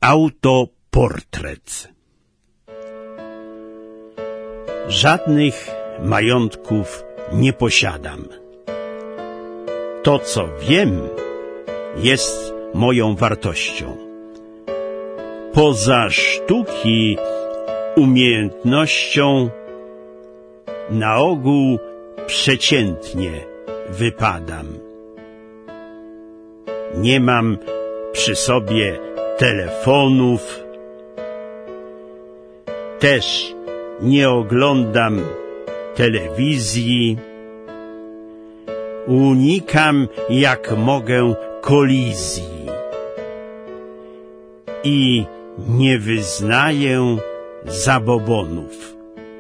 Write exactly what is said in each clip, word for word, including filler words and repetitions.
Autoportret. Żadnych majątków nie posiadam. To, co wiem, jest moją wartością. Poza sztuki umiejętnością na ogół przeciętnie wypadam. Nie mam przy sobie telefonów, też nie oglądam telewizji, unikam jak mogę kolizji i nie wyznaję zabobonów.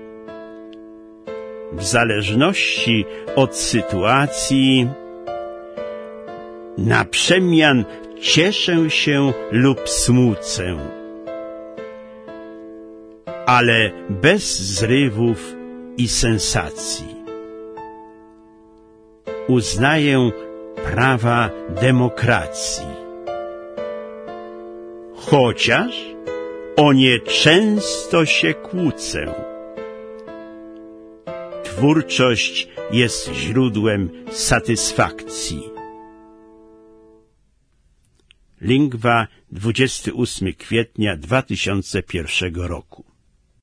W zależności od sytuacji na przemian cieszę się lub smucę, ale bez zrywów i sensacji. Uznaję prawa demokracji, chociaż o nie często się kłócę. Twórczość jest źródłem satysfakcji. Lingwa, dwudziestego ósmego kwietnia dwa tysiące pierwszego roku.